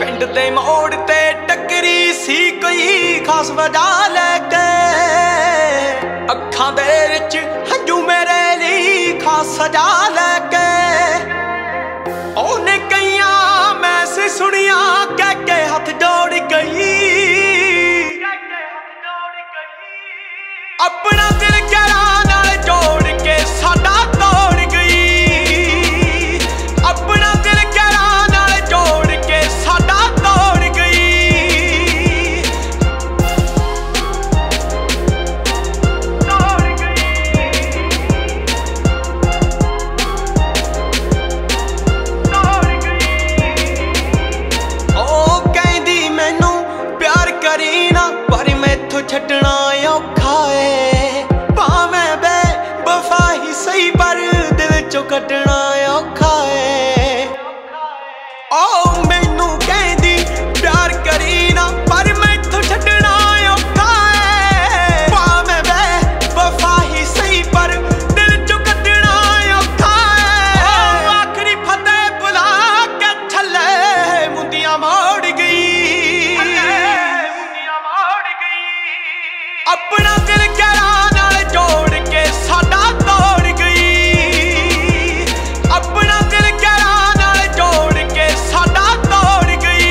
पिंड दे मोड़ ते टकरी सी कोई खास वजह लैके अखां दे विच हंजू मेरे लिए खास सजा लैके ओने कईयां मैसे सुनिया कह के हथ जोड़ गई अपना दिल गहरा नाल जोड़ के साडा तोड़ गई अपना दिल गहरा नाल जोड़ के साडा तोड़ गई ओ कहंदी मैनू प्यार करी ना पर मैथों छड्डना औखा है भावें बेवफा ही सही पर दिल चों कड्डना औखा है ओ मैनू कहंदी प्यार करी ना पर मैथों छड्डना औखा है भावें बेवफा ही सही पर दिल चों कड्डना औखा है आखरी फतेह बुला के थल्ले मुंदियां मोड़ गई अपना दिल गहरा नाल जोड़ के साडा तोड़ गई अपना दिल गहरा नाल जोड़ के साडा तोड़ गई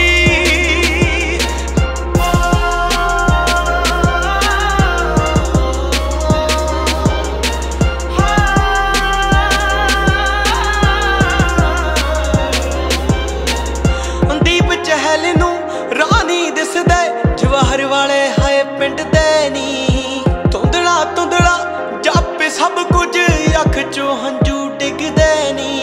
दीप चहल नूं रानी दिसदे जवाहर वाले हाए पिंड दे नी धुंधला धुंधला जापे सब कुछ अख चों हंजू डिगदे नी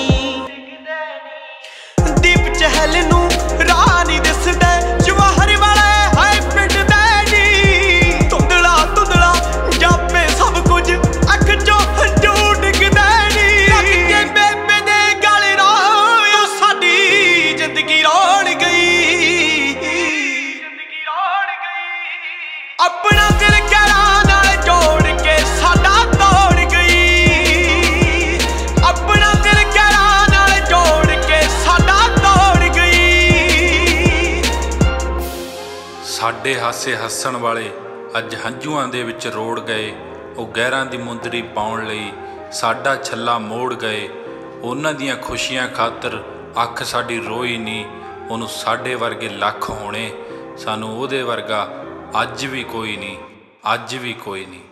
दीप चहल नूं रानी दिसदे जवाहर वाले हाए पिंड दे नी धुंधला धुंधला जापे सब कुछ अख चों हंजू डिगदे नी रख के बेबे दे गल रोया साडी जिंदगी रोड़ गई अपना दिल गहरा नाल जोड़ के साडा तोड़ गई अपना दिल गहरा नाल जोड़ के साडा तोड़ गई ਸਾਡੇ ਹਾਸੇ ਹੱਸਣ ਵਾਲੇ ਅੱਜ ਹੰਝੂਆਂ ਦੇ ਵਿੱਚ ਰੋੜ ਗਏ ਉਹ ਗਹਿਰਾਂ ਦੀ ਮੁੰਦਰੀ ਪਾਉਣ ਲਈ ਸਾਡਾ ਛੱਲਾ ਮੋੜ ਗਏ ਉਹਨਾਂ ਦੀਆਂ ਖੁਸ਼ੀਆਂ ਖਾਤਰ ਅੱਖ ਸਾਡੀ ਰੋਈ ਨਹੀਂ ਉਹਨੂੰ ਸਾਡੇ ਵਰਗੇ ਲੱਖ ਹੋਣੇ ਸਾਨੂੰ ਉਹਦੇ ਵਰਗਾ ਅੱਜ ਵੀ ਕੋਈ ਨਹੀਂ